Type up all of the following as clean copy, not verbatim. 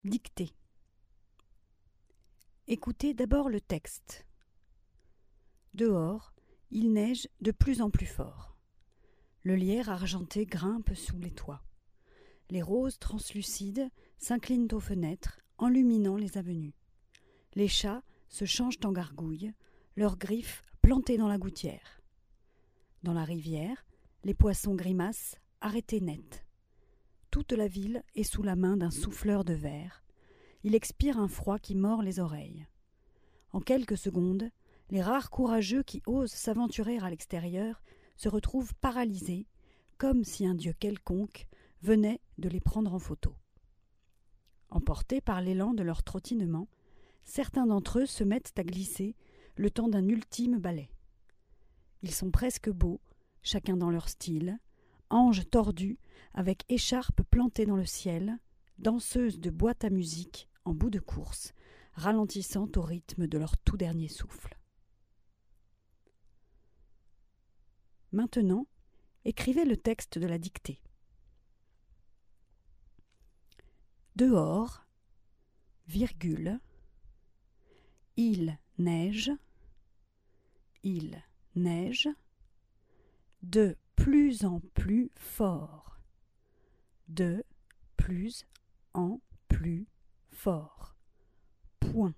Dictée. Écoutez d'abord le texte. Dehors, il neige de plus en plus fort. Le lierre argenté grimpe sous les toits. Les roses translucides s'inclinent aux fenêtres, enluminant les avenues. Les chats se changent en gargouilles, leurs griffes plantées dans la gouttière. Dans la rivière, les poissons grimacent, arrêtés net. Toute la ville est sous la main d'un souffleur de verre. Il expire un froid qui mord les oreilles. En quelques secondes, les rares courageux qui osent s'aventurer à l'extérieur se retrouvent paralysés, comme si un dieu quelconque venait de les prendre en photo. Emportés par l'élan de leur trottinement, certains d'entre eux se mettent à glisser le temps d'un ultime ballet. Ils sont presque beaux, chacun dans leur style, anges tordus avec écharpes plantées dans le ciel, danseuses de boîte à musique en bout de course, ralentissant au rythme de leur tout dernier souffle. Maintenant, écrivez le texte de la dictée. Dehors, virgule, il neige, de plus en plus fort, de plus en plus fort, point.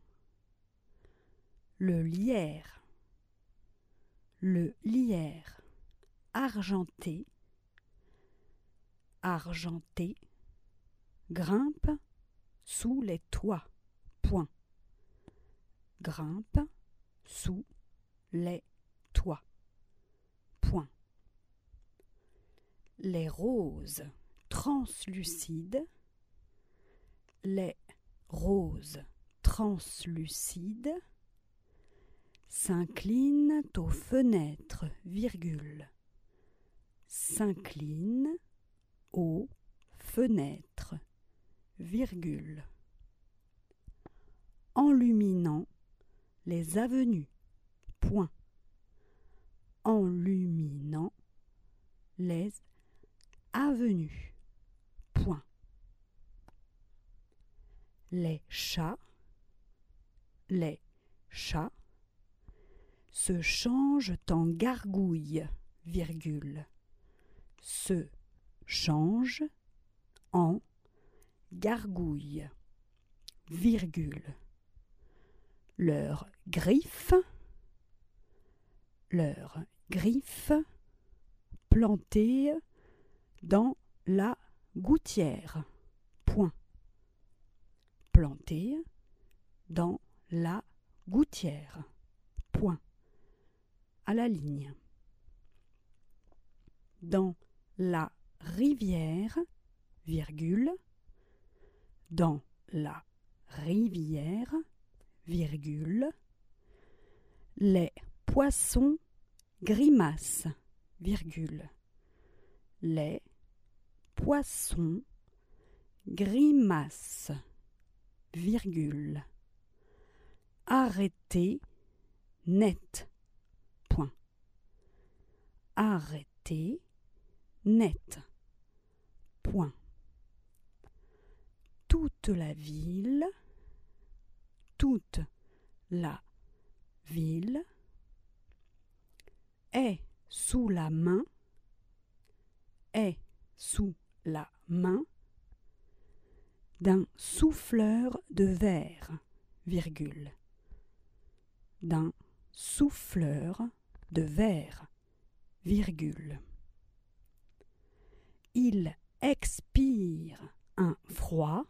Le lierre, argenté, grimpe sous les toits, point. Grimpe sous les toits, point. Les roses translucides, s'inclinent aux fenêtres, virgule, s'inclinent aux fenêtres, virgule, enluminant les avenues, point, enluminant les avenues, point. Les chats se changent en gargouilles, virgule, se changent en gargouilles, virgule. Leurs griffes plantées dans la gouttière, point. Plantées dans la gouttière, point. À la ligne. Dans la rivière, virgule, dans la rivière, virgule, les poissons grimacent, virgule, les poissons grimacent, virgule, arrêtez net, point. Arrêtez net, point. Toute la ville est sous la main d'un souffleur de verre, virgule, d'un souffleur de verre, virgule. Il expire un froid,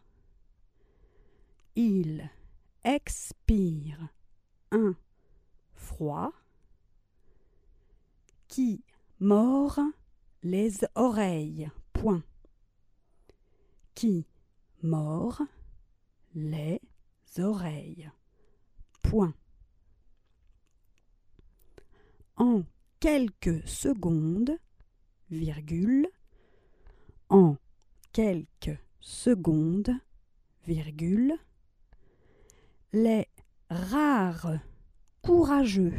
qui mord les oreilles, point. Qui mord les oreilles, point. En quelques secondes, virgule, en quelques secondes, virgule, les rares courageux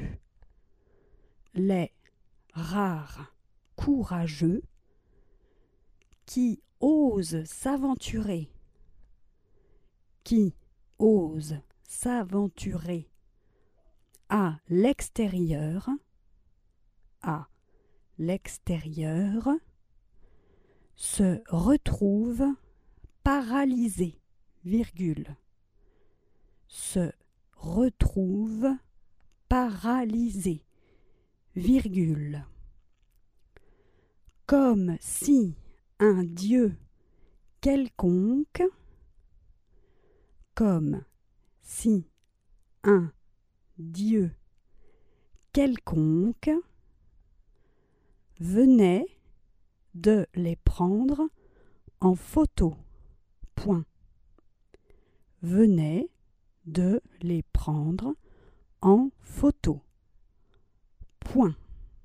qui osent s'aventurer qui ose s'aventurer à l'extérieur, se retrouve paralysé, virgule, se retrouve paralysé, virgule, comme si un dieu quelconque, comme si un dieu quelconque venait de les prendre en photo. Point. Venait de les prendre en photo. Point.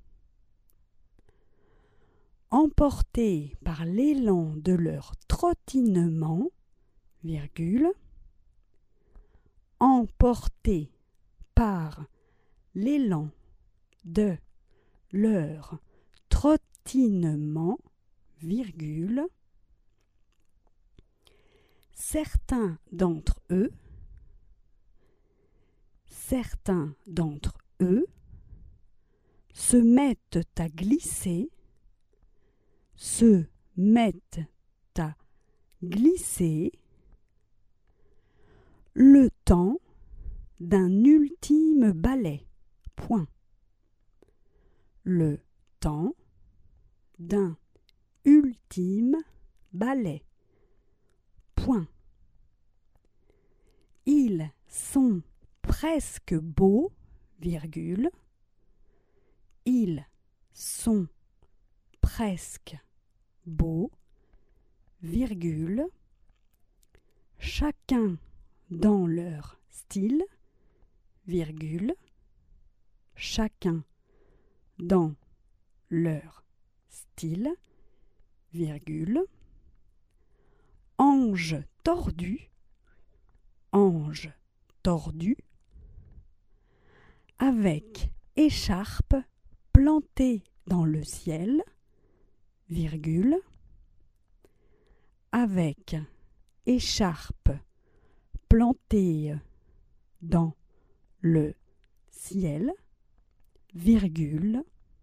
Emportés par l'élan de leur trottinement, virgule, emportés par l'élan de leur trottinement, virgule, certains d'entre eux se mettent à glisser, le temps d'un ultime balai. Point. Le temps d'un ultime balai. Point. Ils sont presque beaux, virgule. Ils sont presque beaux, virgule. Chacun dans leur style, virgule. Chacun dans leur style, virgule. Ange tordu, avec écharpe plantée dans le ciel, virgule, avec écharpe plantée dans le ciel, virgule,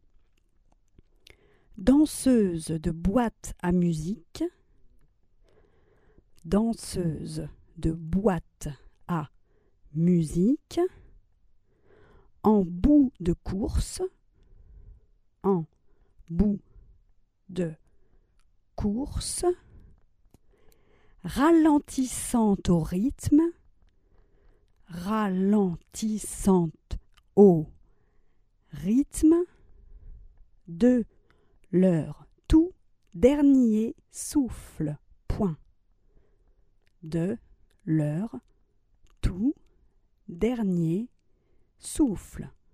danseuse de boîte à musique, en bout de course, ralentissante au rythme, de leur tout dernier souffle. Point. De leur tout dernier souffle.